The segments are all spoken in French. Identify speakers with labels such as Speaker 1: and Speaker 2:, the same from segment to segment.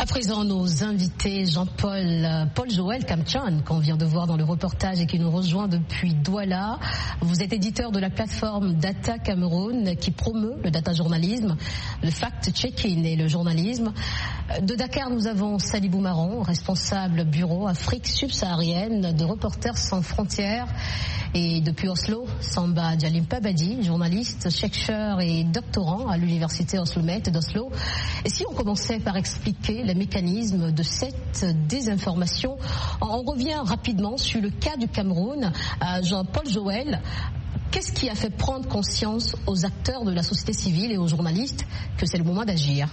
Speaker 1: À présent, nos invités, Paul Joël Kamchan, qu'on vient de voir dans le reportage et qui nous rejoint depuis Douala. Vous êtes éditeur de la plateforme Data Cameroun qui promeut le data journalisme, le fact-checking et le journalisme. De Dakar, nous avons Salibou Maron, responsable bureau Afrique subsaharienne de Reporters sans frontières. Et depuis Oslo, Samba Djalimpa Badi, journaliste, chercheur et doctorant à l'université Oslo-Met d'Oslo. Et si on commençait par expliquer les mécanismes de cette désinformation, on revient rapidement sur le cas du Cameroun. Jean-Paul Joël, qu'est-ce qui a fait prendre conscience aux acteurs de la société civile et aux journalistes que c'est le moment d'agir?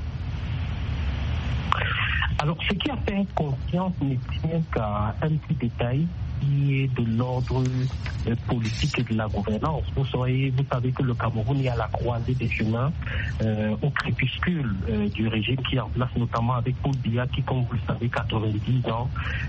Speaker 2: Alors, ce qui a fait conscience ne tient qu'à un petit détail qui est de l'ordre politique et de la gouvernance. Vous savez que le Cameroun est à la croisée des chemins, au crépuscule du régime qui est en place, notamment avec Paul Biya, qui, comme vous le savez, 90 ans,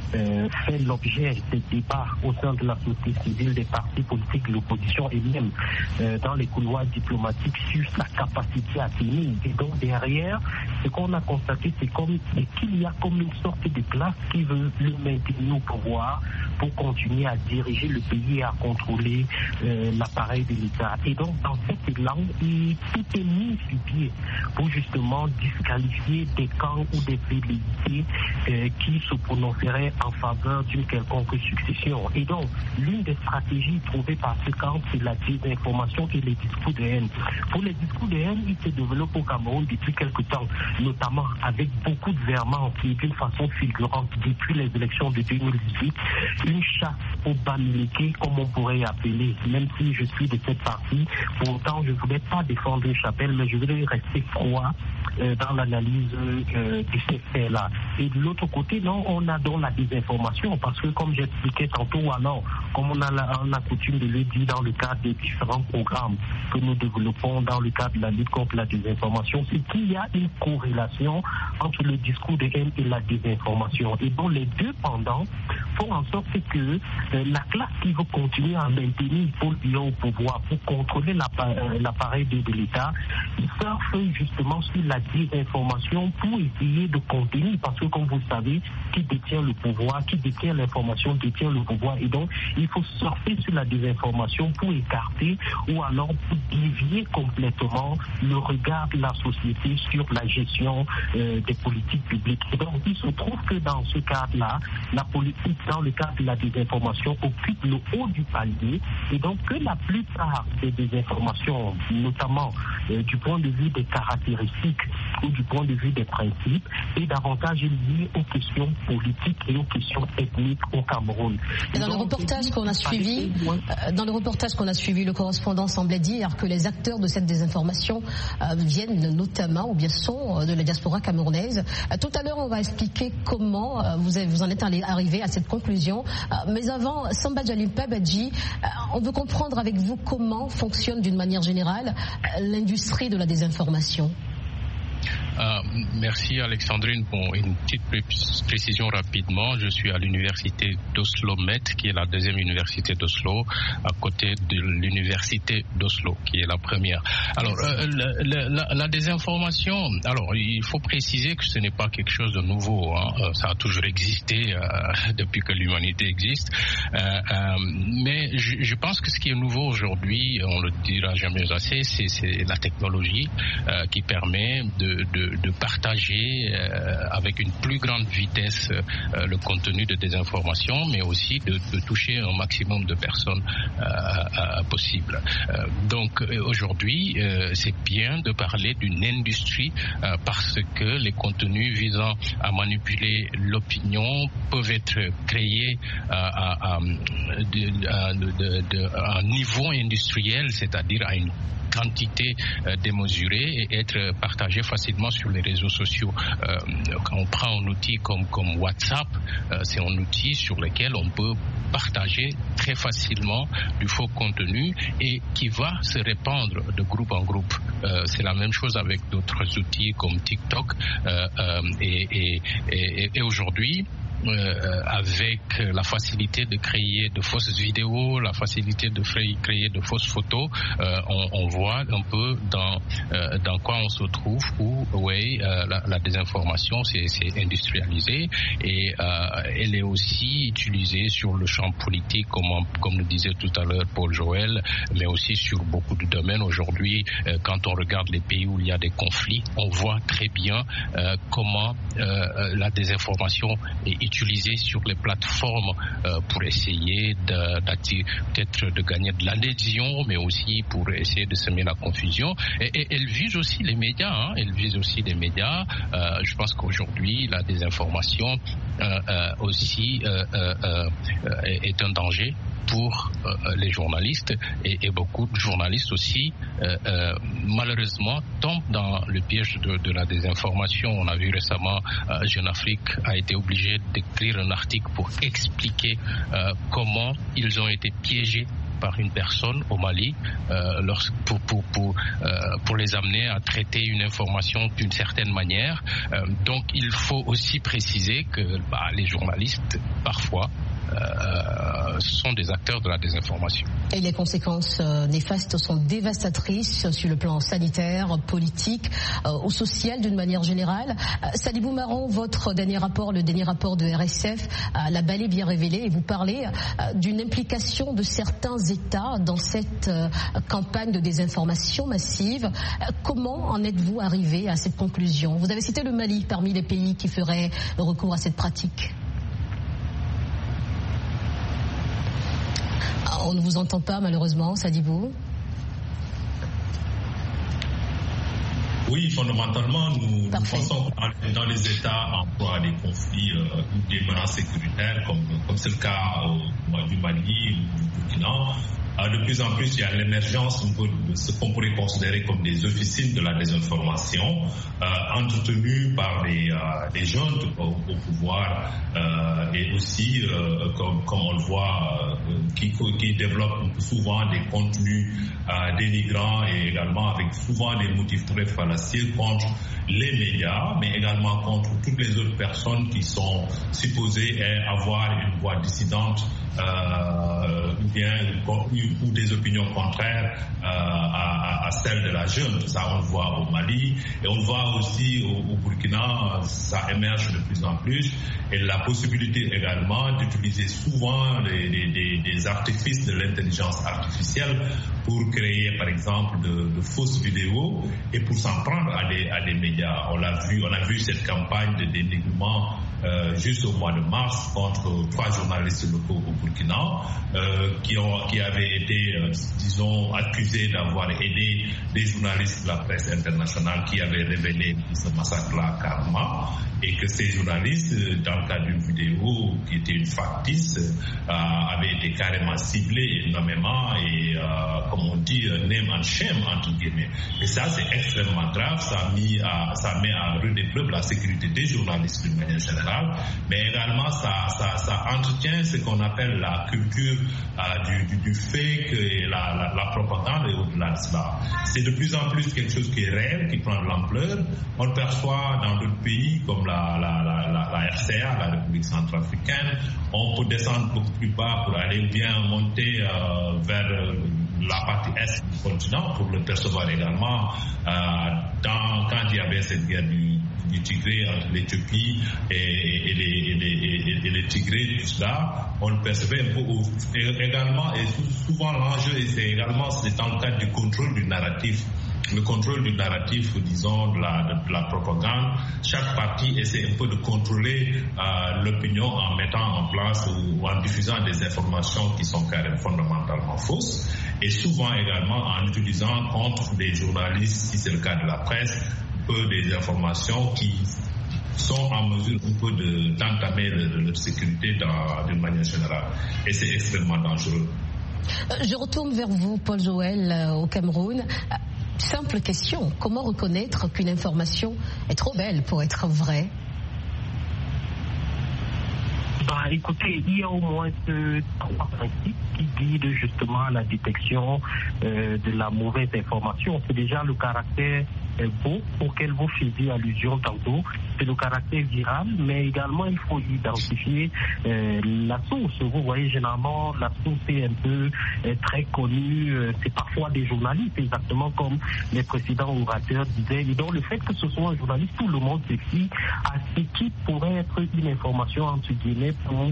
Speaker 2: fait l'objet des débats au sein de la société civile, des partis politiques, de l'opposition et même dans les couloirs diplomatiques sur sa capacité à tenir. Et donc derrière, ce qu'on a constaté, c'est qu'il y a comme une sorte de classe qui veut le maintenir au pouvoir pour continuer à diriger le pays et à contrôler l'appareil de l'État. Et donc, dans cette langue, tout est mis sur pied pour justement disqualifier des camps ou des velléités qui se prononceraient en faveur d'une quelconque succession. Et donc, l'une des stratégies trouvées par ce camp, c'est la désinformation et les discours de haine. Pour les discours de haine, ils se développent au Cameroun depuis quelque temps, notamment avec beaucoup de verments qui, d'une façon fulgurante, depuis les élections de 2018, une chasse au Bamileke, comme on pourrait appeler, même si je suis de cette partie. Pour autant, je ne voulais pas défendre une chapelle, mais je voulais rester froid dans l'analyse de ces faits-là. Et de l'autre côté, non, on a donc la désinformation, parce que comme j'expliquais tantôt, alors, comme on a coutume de le dire dans le cadre des différents programmes que nous développons dans le cadre de la lutte contre la désinformation, c'est qu'il y a une corrélation entre le discours de haine et la désinformation. Et donc les deux pendant font en sorte que la classe qui veut continuer à maintenir Paul Biya au pouvoir pour contrôler l'appareil de l'État surfe justement sur la désinformation pour essayer de contenir, parce que comme vous le savez, qui détient le pouvoir, qui détient l'information détient le pouvoir, et donc il faut surfer sur la désinformation pour écarter ou alors pour dévier complètement le regard de la société sur la gestion des politiques publiques. Et donc il se trouve que dans ce cadre-là, la politique dans le cadre de la désinformation occupe le haut du palier, et donc que la plupart des désinformations, notamment du point de vue des caractéristiques ou du point de vue des principes, est davantage liée aux questions politiques et aux questions ethniques au Cameroun.
Speaker 1: Dans le reportage qu'on a suivi, le correspondant semblait dire que les acteurs de cette désinformation viennent notamment ou bien sont de la diaspora camerounaise. Tout à l'heure, on va expliquer comment vous en êtes arrivé à cette conclusion. Mais avant, Samba Djalimpa Badi, on veut comprendre avec vous comment fonctionne d'une manière générale l'industrie de la désinformation.
Speaker 3: Merci Alexandrine. Pour une petite précision rapidement, je suis à l'université d'Oslo-Met, qui est la deuxième université d'Oslo, à côté de l'université d'Oslo, qui est la première. Alors, la désinformation, alors il faut préciser que ce n'est pas quelque chose de nouveau, hein. Ça a toujours existé depuis que l'humanité existe. Mais je pense que ce qui est nouveau aujourd'hui, on le dira jamais assez, c'est la technologie qui permet de partager avec une plus grande vitesse le contenu de désinformation, mais aussi de toucher un maximum de personnes possible. Donc aujourd'hui, c'est bien de parler d'une industrie parce que les contenus visant à manipuler l'opinion peuvent être créés à un niveau industriel, c'est-à-dire à une quantité démesurée et être partagé facilement sur les réseaux sociaux. Quand on prend un outil comme WhatsApp, c'est un outil sur lequel on peut partager très facilement du faux contenu et qui va se répandre de groupe en groupe. C'est la même chose avec d'autres outils comme TikTok et aujourd'hui, avec la facilité de créer de fausses vidéos, la facilité de créer de fausses photos, on voit un peu dans quoi on se trouve, où la désinformation c'est industrialisé et elle est aussi utilisée sur le champ politique, comme le disait tout à l'heure Paul Joël, mais aussi sur beaucoup de domaines. Aujourd'hui, quand on regarde les pays où il y a des conflits, on voit très bien comment la désinformation est utilisée sur les plateformes pour essayer peut-être de gagner de l'adhésion, mais aussi pour essayer de semer la confusion. Et elle vise aussi les médias. Je pense qu'aujourd'hui, la désinformation aussi est un danger pour les journalistes et beaucoup de journalistes aussi malheureusement tombent dans le piège de la désinformation. On a vu récemment Jeune Afrique a été obligé d'écrire un article pour expliquer comment ils ont été piégés par une personne au Mali pour les amener à traiter une information d'une certaine manière. Donc il faut aussi préciser que les journalistes parfois sont des acteurs de la désinformation.
Speaker 1: Et les conséquences néfastes sont dévastatrices sur le plan sanitaire, politique ou social d'une manière générale. Sadibou Marron, votre dernier rapport, le dernier rapport de RSF, l'a bel et bien révélé et vous parlez d'une implication de certains États dans cette campagne de désinformation massive. Comment en êtes-vous arrivé à cette conclusion? Vous avez cité le Mali parmi les pays qui feraient recours à cette pratique. On ne vous entend pas malheureusement, Sadibou.
Speaker 4: Oui, fondamentalement, nous pensons que dans les États en proie à des conflits ou des menaces sécuritaires, comme c'est le cas du Mali ou du Burkina, de plus en plus, il y a l'émergence de ce qu'on pourrait considérer comme des officines de la désinformation, entretenues par des jeunes au pouvoir et aussi, comme on le voit, qui développent souvent des contenus dénigrants et également avec souvent des motifs très fallacieux contre les médias, mais également contre toutes les autres personnes qui sont supposées avoir une voix dissidente ou des opinions contraires à celles de la jeune. Ça, on le voit au Mali et on le voit aussi au Burkina, ça émerge de plus en plus. Et la possibilité également d'utiliser souvent des artifices de l'intelligence artificielle pour créer, par exemple, de fausses vidéos et pour s'en prendre à des médias. On a vu cette campagne de dénigrement juste au mois de mars contre 3 journalistes locaux au Burkina qui avaient été, disons, accusés d'avoir aidé des journalistes de la presse internationale qui avaient révélé ce massacre-là carrément, et que ces journalistes, dans le cadre d'une vidéo qui était une factice, avaient été carrément ciblés énormément et, comme on dit, name and shame, entre guillemets. Et ça, c'est extrêmement grave. Ça met à rude épreuve la sécurité des journalistes d'une manière générale, mais également ça entretient ce qu'on appelle la culture du fake et la propagande et au-delà de cela. C'est de plus en plus quelque chose qui est réel, qui prend de l'ampleur. On le perçoit dans d'autres pays comme la RCA, la République centrafricaine. On peut descendre beaucoup plus bas pour aller bien monter vers la partie est du continent pour le percevoir également quand il y avait cette guerre du Tigré entre l'Éthiopie et les Tigrés, tout cela, on le percevait un peu également, et souvent l'enjeu c'est dans le cadre du contrôle du narratif. Le contrôle du narratif, disons, de la propagande. Chaque parti essaie un peu de contrôler l'opinion en mettant en place ou en diffusant des informations qui sont carrément fondamentalement fausses, et souvent également en utilisant contre des journalistes, si c'est le cas de la presse, des informations qui sont en mesure un peu d'entamer leur sécurité d'une manière générale. Et c'est extrêmement dangereux.
Speaker 1: Je retourne vers vous, Paul Joël, au Cameroun. Simple question, comment reconnaître qu'une information est trop belle pour être vraie?
Speaker 2: Écoutez, il y a au moins 3 principes qui guident justement la détection de la mauvaise information. C'est déjà le caractère beau auquel vous faisiez allusion tantôt, c'est le caractère viral, mais également il faut identifier la source. Vous voyez, généralement, la source est un peu très connue, c'est parfois des journalistes, exactement comme les précédents orateurs disaient. Et donc, le fait que ce soit un journaliste, tout le monde se fie à ce qui pourrait être une information, entre guillemets, pour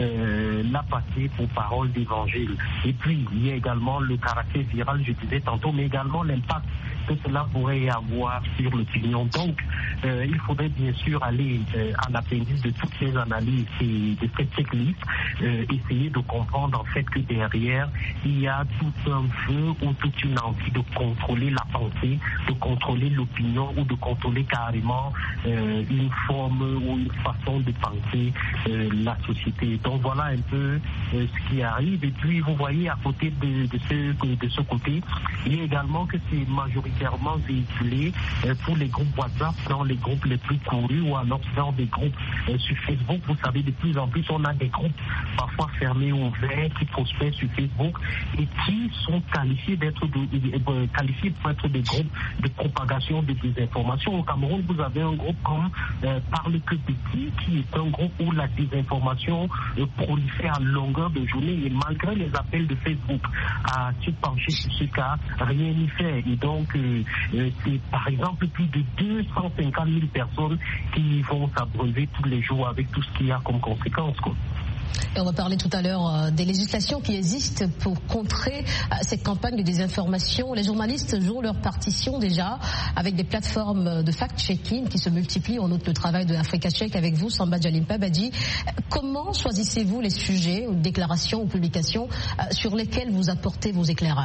Speaker 2: la passer pour parole d'évangile. Et puis, il y a également le caractère viral, je disais tantôt, mais également l'impact que cela pourrait avoir sur l'opinion. Donc, il faudrait bien sûr aller à l'appendice de toutes ces analyses et de cette checklist, essayer de comprendre en fait que derrière, il y a tout un vœu ou toute une envie de contrôler la pensée, de contrôler l'opinion ou de contrôler carrément une forme ou une façon de penser la société. Donc voilà un peu ce qui arrive. Et puis vous voyez à côté de ce côté, il y a également que c'est majoritairement véhiculé pour les groupes WhatsApp, dans les groupes les plus courus ou alors dans des groupes sur Facebook. Vous savez, de plus en plus on a des groupes parfois fermés ou ouverts qui prospèrent sur Facebook et qui sont qualifiés qualifiés pour être des groupes de propagation de désinformation. Au Cameroun, vous avez un groupe comme Parle que Petit, qui est un groupe où la désinformation prolifère à longueur de journée, et malgré les appels de Facebook à se pencher sur ce cas, rien n'y fait. Et donc, c'est par exemple plus de 250 000 personnes qui vont s'abreuver tous les jours avec tout ce qu'il y a comme conséquence, quoi.
Speaker 1: Et on va parler tout à l'heure des législations qui existent pour contrer cette campagne de désinformation. Les journalistes jouent leur partition déjà avec des plateformes de fact-checking qui se multiplient. On note le travail de Africa Check avec vous, Samba Djalimpa Badi. Comment choisissez-vous les sujets ou déclarations ou publications sur lesquels vous apportez vos éclairages ?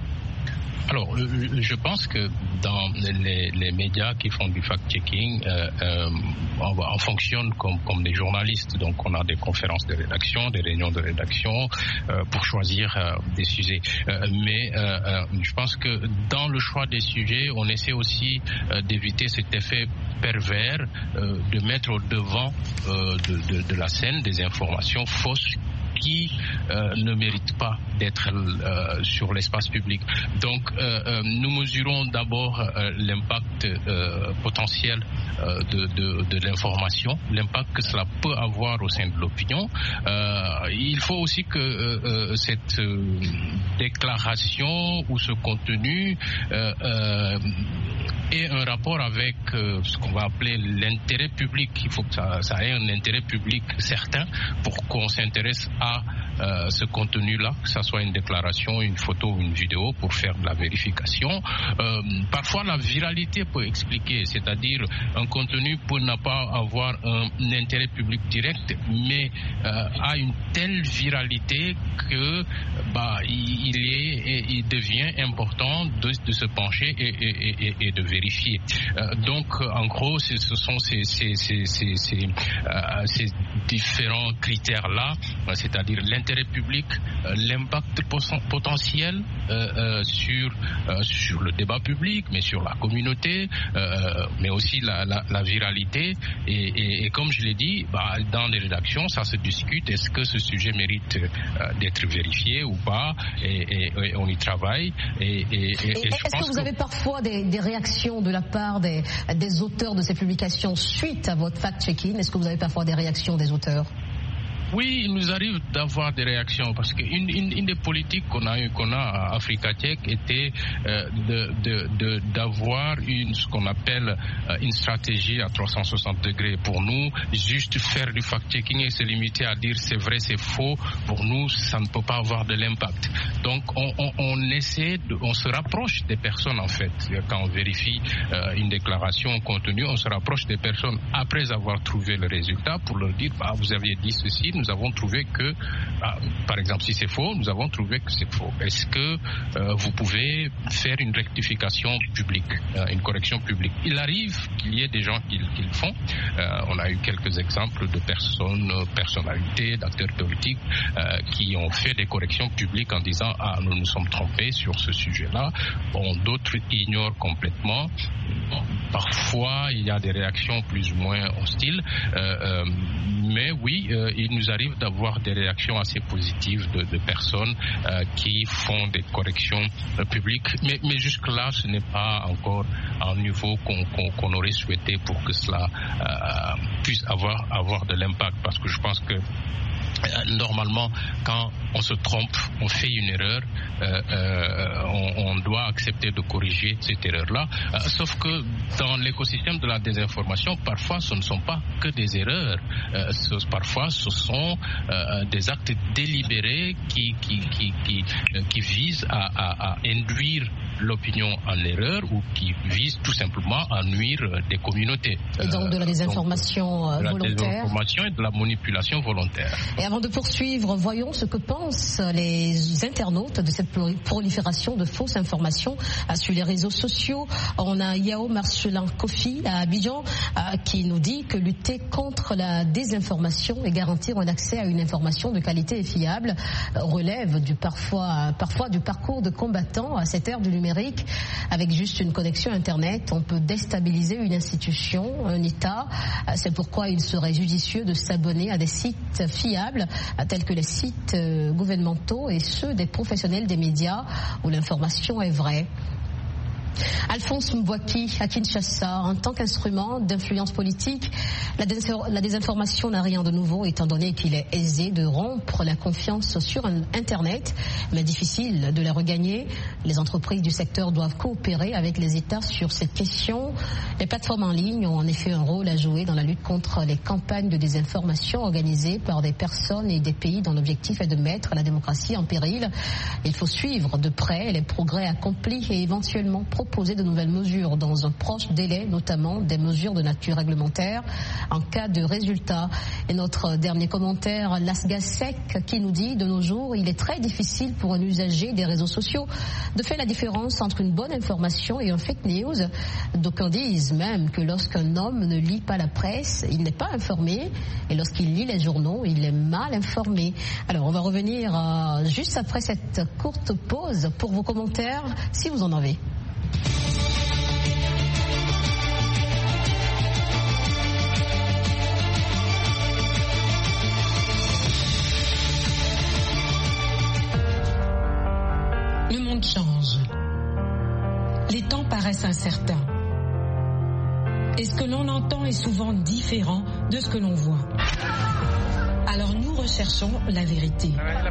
Speaker 3: Alors, je pense que dans les médias qui font du fact-checking, on fonctionne comme des journalistes. Donc, on a des conférences de rédaction, des réunions de rédaction pour choisir des sujets. Mais je pense que dans le choix des sujets, on essaie aussi d'éviter cet effet pervers de mettre au devant de la scène des informations fausses qui ne méritent pas d'être sur l'espace public. Donc, nous mesurons d'abord l'impact potentiel de l'information, l'impact que cela peut avoir au sein de l'opinion. Il faut aussi que cette déclaration ou ce contenu ait un rapport avec ce qu'on va appeler l'intérêt public. Il faut que ça ait un intérêt public certain pour qu'on s'intéresse à ce contenu-là, que ce soit une déclaration, une photo ou une vidéo, pour faire de la vérification. Parfois, la viralité peut expliquer, c'est-à-dire un contenu peut ne pas avoir un intérêt public direct, mais a une telle viralité que il devient important de se pencher et de vérifier. Donc, en gros, ce sont ces différents critères-là, c'est-à-dire l'intérêt public, l'impact potentiel sur le débat public, mais sur la communauté, mais aussi la viralité. Et comme je l'ai dit, dans les rédactions, ça se discute. Est-ce que ce sujet mérite d'être vérifié ou pas? Et on y travaille.
Speaker 1: Est-ce que vous avez parfois des réactions de la part des auteurs de ces publications suite à votre fact-checking? Est-ce que vous avez parfois des réactions des auteurs?
Speaker 3: Oui, il nous arrive d'avoir des réactions parce qu'une des politiques qu'on a à Africa Check était d'avoir ce qu'on appelle une stratégie à 360 degrés. Pour nous, juste faire du fact-checking et se limiter à dire c'est vrai, c'est faux, pour nous, ça ne peut pas avoir de l'impact. Donc, on se rapproche des personnes en fait. Quand on vérifie une déclaration, un contenu, on se rapproche des personnes après avoir trouvé le résultat pour leur dire vous aviez dit ceci. Nous avons trouvé que, par exemple, si c'est faux, nous avons trouvé que c'est faux. Est-ce que vous pouvez faire une rectification publique, une correction publique? Il arrive qu'il y ait des gens qui le font. On a eu quelques exemples de personnalités, d'acteurs politiques qui ont fait des corrections publiques en disant nous nous sommes trompés sur ce sujet-là. Bon, d'autres ignorent complètement. Parfois, il y a des réactions plus ou moins hostiles. Mais oui, il nous nous arrive d'avoir des réactions assez positives de personnes qui font des corrections publiques. Mais jusque-là, ce n'est pas encore un niveau qu'on aurait souhaité pour que cela puisse avoir de l'impact. Parce que je pense que normalement, quand on se trompe, on fait une erreur, on doit accepter de corriger cette erreur-là. Sauf que dans l'écosystème de la désinformation, parfois ce ne sont pas que des erreurs. Parfois ce sont des actes délibérés qui visent à induire l'opinion en erreur ou qui visent tout simplement à nuire des communautés.
Speaker 1: Et donc de la désinformation volontaire.
Speaker 3: De la désinformation et de la manipulation volontaire.
Speaker 1: Et avant de poursuivre, voyons ce que pensent les internautes de cette prolifération de fausses informations sur les réseaux sociaux. On a Yao Marcelin Kofi à Abidjan qui nous dit que lutter contre la désinformation et garantir un accès à une information de qualité et fiable relève parfois du parcours de combattant à cette ère du numérique. Avec juste une connexion Internet, on peut déstabiliser une institution, un État. C'est pourquoi il serait judicieux de s'abonner à des sites fiables, tels que les sites gouvernementaux et ceux des professionnels des médias où l'information est vraie. Alphonse Mbouaki à Kinshasa, en tant qu'instrument d'influence politique, la désinformation n'a rien de nouveau étant donné qu'il est aisé de rompre la confiance sur Internet, mais difficile de la regagner. Les entreprises du secteur doivent coopérer avec les États sur cette question. Les plateformes en ligne ont en effet un rôle à jouer dans la lutte contre les campagnes de désinformation organisées par des personnes et des pays dont l'objectif est de mettre la démocratie en péril. Il faut suivre de près les progrès accomplis et éventuellement proposer de nouvelles mesures dans un proche délai, notamment des mesures de nature réglementaire en cas de résultat. Et notre dernier commentaire, Lasgasek, qui nous dit: de nos jours, il est très difficile pour un usager des réseaux sociaux de faire la différence entre une bonne information et un fake news. D'aucuns disent même que lorsqu'un homme ne lit pas la presse, il n'est pas informé, et lorsqu'il lit les journaux, il est mal informé. Alors on va revenir juste après cette courte pause pour vos commentaires, si vous en avez.
Speaker 5: Le monde change. Les temps paraissent incertains. Et ce que l'on entend est souvent différent de ce que l'on voit. Alors nous recherchons la vérité.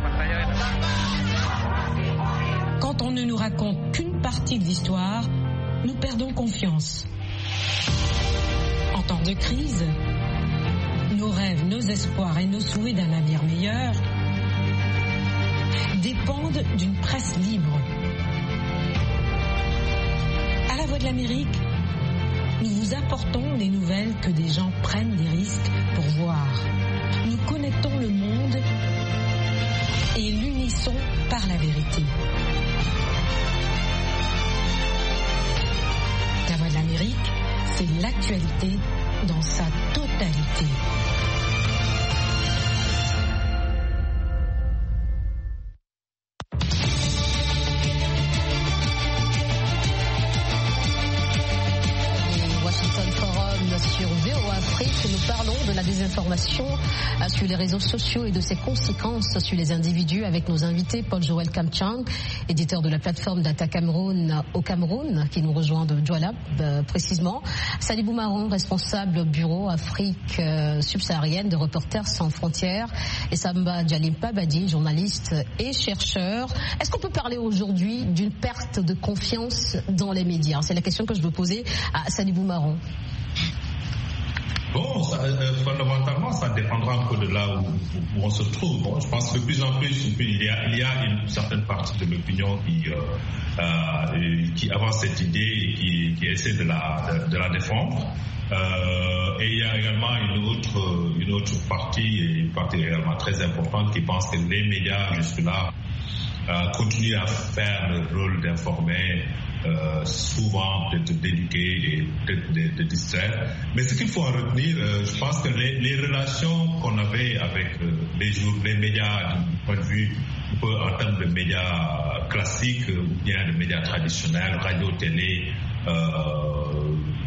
Speaker 5: Quand on ne nous raconte qu'une partie de l'histoire, nous perdons confiance. En temps de crise, nos rêves, nos espoirs et nos souhaits d'un avenir meilleur dépendent d'une presse libre. À la Voix de l'Amérique, nous vous apportons les nouvelles que des gens prennent des risques pour voir. Nous connectons le monde et l'unissons par la vérité. La Voix de l'Amérique, c'est l'actualité dans sa totalité.
Speaker 1: Sur VOA Afrique, nous parlons de la désinformation sur les réseaux sociaux et de ses conséquences sur les individus avec nos invités, Paul-Joël Kamchang, éditeur de la plateforme Data Cameroun au Cameroun, qui nous rejoint de Douala précisément, Sadibou Marron, responsable bureau Afrique subsaharienne de Reporters sans frontières, et Samba Djalimpa Badi, journaliste et chercheur. Est-ce qu'on peut parler aujourd'hui d'une perte de confiance dans les médias? C'est la question que je veux poser à Sadibou Marron.
Speaker 4: Bon, fondamentalement, ça dépendra un peu de là où on se trouve. Bon, je pense que de plus en plus, il y a une certaine partie de l'opinion qui avance cette idée et qui essaie de la défendre. Et il y a également une autre partie également très importante qui pense que les médias jusque-là continuent à faire le rôle d'informer, souvent d'éduquer et de distraire. Mais ce qu'il faut en retenir, je pense que les relations qu'on avait avec les médias du point de vue en termes de médias classiques ou bien de médias traditionnels, radio, télé,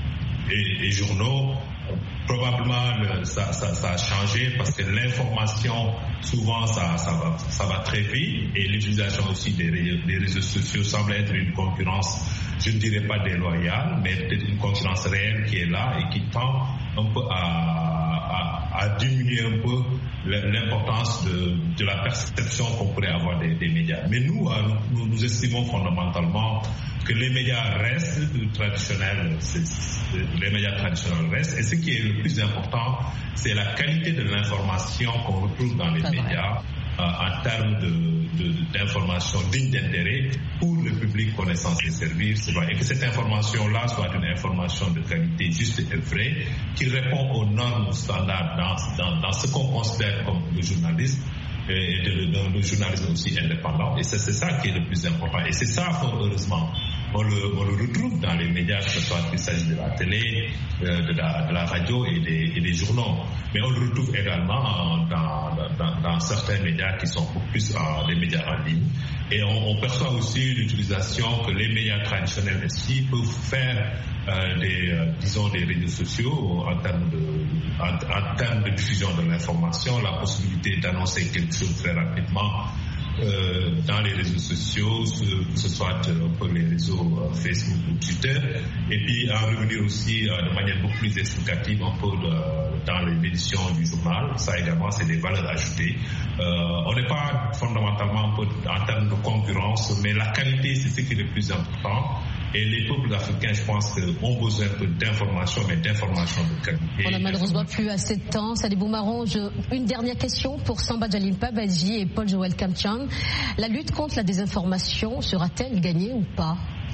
Speaker 4: et journaux. Probablement ça a changé parce que l'information souvent ça va très vite et l'utilisation aussi des réseaux sociaux semble être une concurrence, je ne dirais pas déloyale, mais peut-être une concurrence réelle qui est là et qui tend un peu à diminuer un peu l'importance de la perception qu'on pourrait avoir des médias. Mais nous estimons fondamentalement que les médias restent traditionnels, les médias traditionnels restent, et ce qui est le plus important, c'est la qualité de l'information qu'on retrouve dans les médias en termes d'information digne d'intérêt pour le public qu'on est censé servir, et que cette information-là soit une information de qualité juste et vraie, qui répond aux normes standards dans ce qu'on considère comme le journalisme, et le journalisme aussi indépendant. Et c'est ça qui est le plus important. Et c'est ça, fort heureusement, on le retrouve dans les médias, que ce soit qu'il s'agisse de la télé, de la radio et des journaux. Mais on le retrouve également dans certains médias qui sont plus des médias en ligne. Et on perçoit aussi l'utilisation que les médias traditionnels aussi peuvent faire des réseaux sociaux en termes de diffusion de l'information, la possibilité d'annoncer quelque chose très rapidement dans les réseaux sociaux, que ce soit pour les réseaux Facebook ou Twitter, et puis en revenir aussi de manière beaucoup plus explicative un peu dans l'édition du journal. Ça également, c'est des valeurs ajoutées. On n'est pas fondamentalement en termes de concurrence, mais la qualité, c'est ce qui est le plus important. Et les peuples africains, je pense, ont besoin d'informations, mais d'informations de qualité.
Speaker 1: On n'a malheureusement plus assez de temps. Sadibou Marron, une dernière question pour Samba Djalimpa Badji et Paul-Joël Kamtchane. La lutte contre la désinformation sera-t-elle gagnée ou pas ?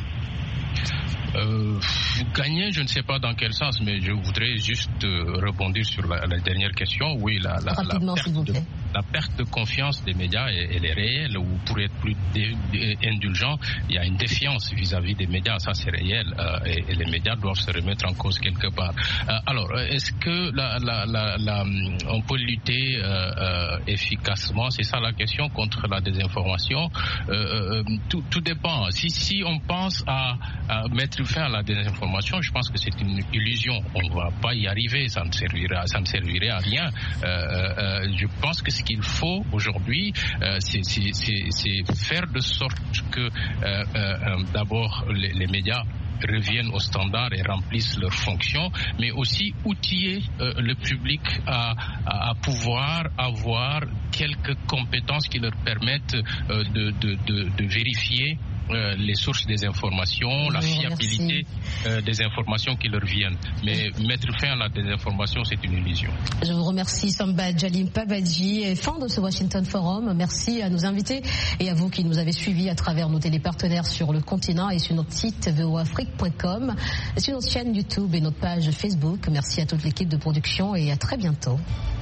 Speaker 3: Gagner, je ne sais pas dans quel sens, mais je voudrais juste rebondir sur la dernière question. Oui, la perte de confiance des médias, elle est réelle, ou pour être plus indulgent, il y a une défiance vis-à-vis des médias, ça c'est réel, et les médias doivent se remettre en cause quelque part. Alors, est-ce que on peut lutter efficacement, c'est ça la question, contre la désinformation? Tout dépend. Si on pense à mettre fin à la désinformation, je pense que c'est une illusion. On ne va pas y arriver, ça ne servirait à rien. Je pense que ce qu'il faut aujourd'hui, c'est faire de sorte que d'abord les médias reviennent au standard et remplissent leurs fonctions, mais aussi outiller le public à pouvoir avoir quelques compétences qui leur permettent de vérifier les sources des informations, la fiabilité des informations qui leur viennent. Mais mettre fin à la désinformation, c'est une illusion.
Speaker 1: Je vous remercie, Samba Djalimpa Badji, fin de ce Washington Forum. Merci à nos invités et à vous qui nous avez suivis à travers nos télépartenaires sur le continent et sur notre site voafrique.com, sur notre chaîne YouTube et notre page Facebook. Merci à toute l'équipe de production et à très bientôt.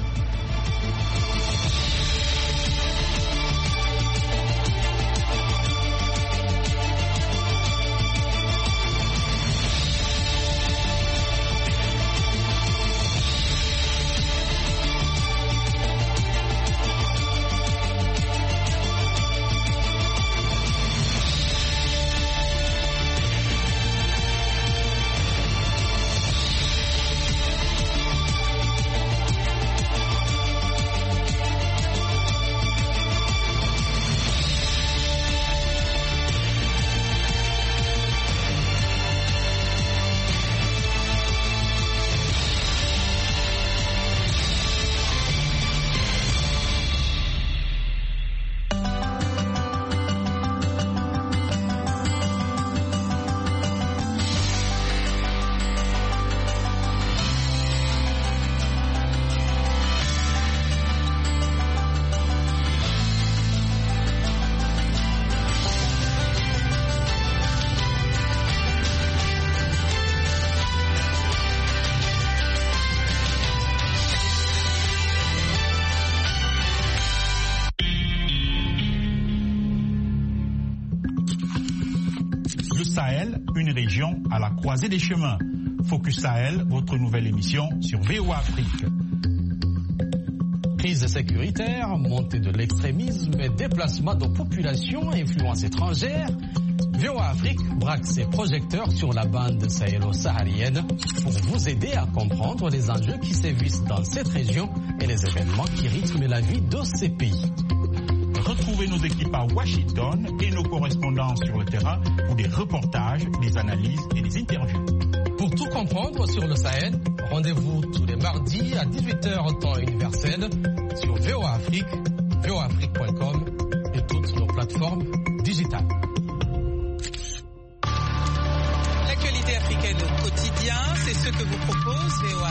Speaker 6: Une région à la croisée des chemins. Focus Sahel, votre nouvelle émission sur VOA Afrique.
Speaker 7: Crise sécuritaire, montée de l'extrémisme et déplacement de populations, influence étrangère. VOA Afrique braque ses projecteurs sur la bande sahélo-saharienne pour vous aider à comprendre les enjeux qui sévissent dans cette région et les événements qui rythment la vie de ces pays.
Speaker 6: Retrouvez nos équipes à Washington et nos correspondants sur le terrain pour des reportages, des analyses et des interviews.
Speaker 7: Pour tout comprendre sur le Sahel, rendez-vous tous les mardis à 18h temps universel sur VOA Afrique, voaafrique.com et toutes nos plateformes digitales.
Speaker 8: L'actualité africaine au quotidien, c'est ce que vous propose VOA